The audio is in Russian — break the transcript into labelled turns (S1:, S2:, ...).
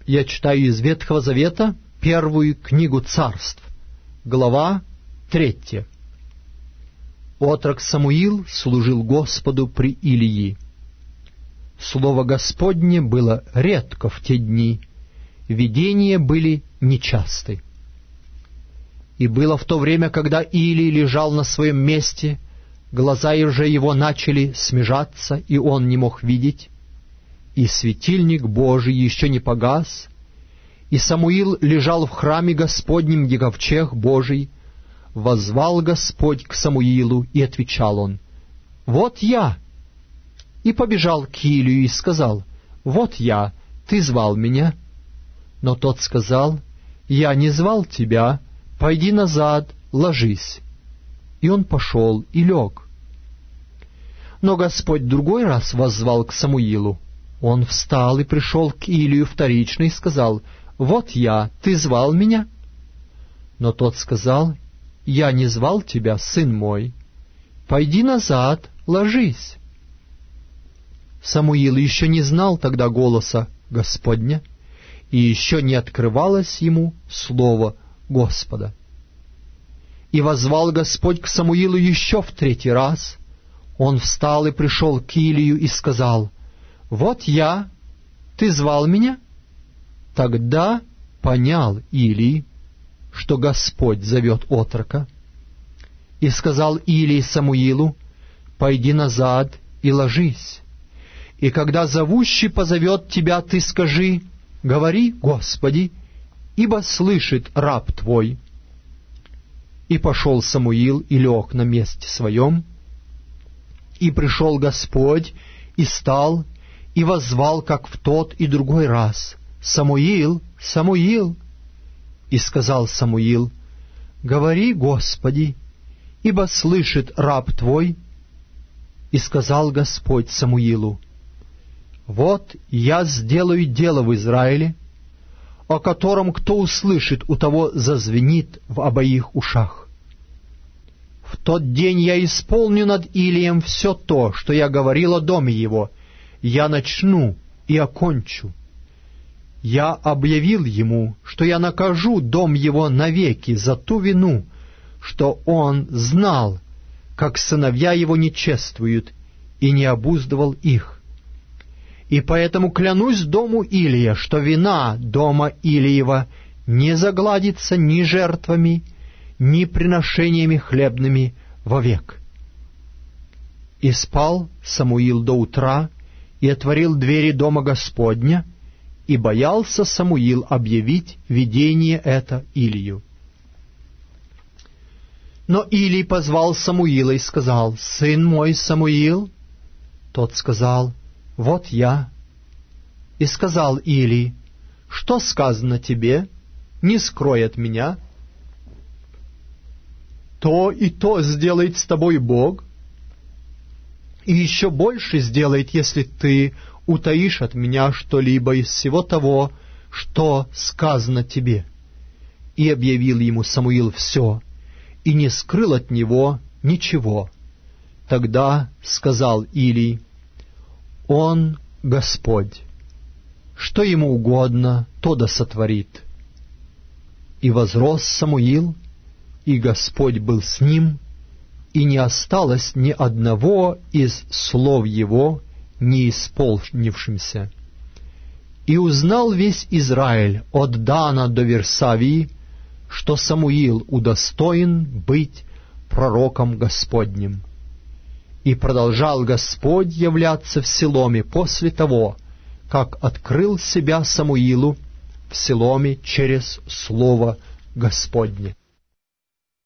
S1: Я читаю из Ветхого Завета первую книгу Царств, глава 3. Отрок Самуил служил Господу при Илии. Слово Господне было редко в те дни, видения были нечасты. И было в то время, когда Илий лежал на своем месте, глаза уже его начали смежаться, и он не мог видеть, и светильник Божий еще не погас, и Самуил лежал в храме Господнем, где ковчег Божий. Воззвал Господь к Самуилу, и отвечал он: «Вот я». И побежал к Илию и сказал: «Вот я, ты звал меня». Но тот сказал: «Я не звал тебя, пойди назад, ложись». И он пошел и лег. Но Господь другой раз воззвал к Самуилу. Он встал и пришел к Илию вторично и сказал: «Вот я, ты звал меня?» Но тот сказал: «Я не звал тебя, сын мой, пойди назад, ложись». Самуил еще не знал тогда голоса Господня, и еще не открывалось ему слово Господа. И воззвал Господь к Самуилу еще в 3 раз. Он встал и пришел к Илию и сказал: «Вот я, ты звал меня?» Тогда понял Илий, что Господь зовет отрока. И сказал Илий Самуилу: «Пойди назад и ложись. И когда зовущий позовет тебя, ты скажи: говори, Господи, ибо слышит раб твой». И пошел Самуил и лег на месте своем. И пришел Господь, и стал, и воззвал, как в тот и другой раз: «Самуил, Самуил». И сказал Самуил: «Говори, Господи, ибо слышит раб твой». И сказал Господь Самуилу: «Вот я сделаю дело в Израиле, о котором кто услышит, у того зазвенит в обоих ушах. В тот день я исполню над Илием все то, что я говорил о доме его, я начну и окончу. Я объявил ему, что я накажу дом его навеки за ту вину, что он знал, как сыновья его не чествуют, и не обуздывал их. И поэтому клянусь дому Илия, что вина дома Илиева не загладится ни жертвами, ни приношениями хлебными вовек». И спал Самуил до утра, и отворил двери дома Господня, и боялся Самуил объявить видение это Илию. Но Илий позвал Самуила и сказал: «Сын мой Самуил». Тот сказал: «Вот я». И сказал Илий: «Что сказано тебе? Не скрой от меня. То и то сделает с тобой Бог, и еще больше сделает, если ты утаишь от меня что-либо из всего того, что сказано тебе». И объявил ему Самуил все, и не скрыл от него ничего. Тогда сказал Илий: «Он Господь, что ему угодно, то да сотворит». И возрос Самуил, и Господь был с ним, и не осталось ни одного из слов его не исполнившимся. И узнал весь Израиль от Дана до Версавии, что Самуил удостоен быть пророком Господним. И продолжал Господь являться в Силоме после того, как открыл себя Самуилу в Силоме через слово Господне.